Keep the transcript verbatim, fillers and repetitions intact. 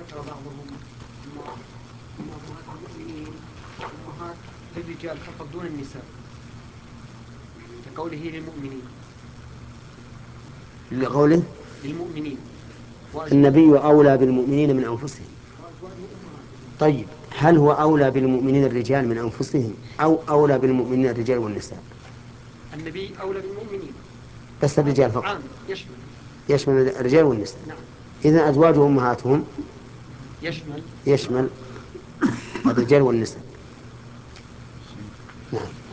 ذكر بعضهم أمهات المؤمنين أمهات للرجال فقط دون النساء كقوله للمؤمنين لقوله للمؤمنين النبي أولى بالمؤمنين من أنفسهم. طيب هل هو أولى بالمؤمنين الرجال من أنفسهم أو أولى بالمؤمنين الرجال والنساء؟ النبي أولى بالمؤمنين بس الرجال فقط عام يشمل يشمل الرجال والنساء. نعم. إذن أزواجه أمهاتهم يشمل يشمل الرجال والنساء. نعم.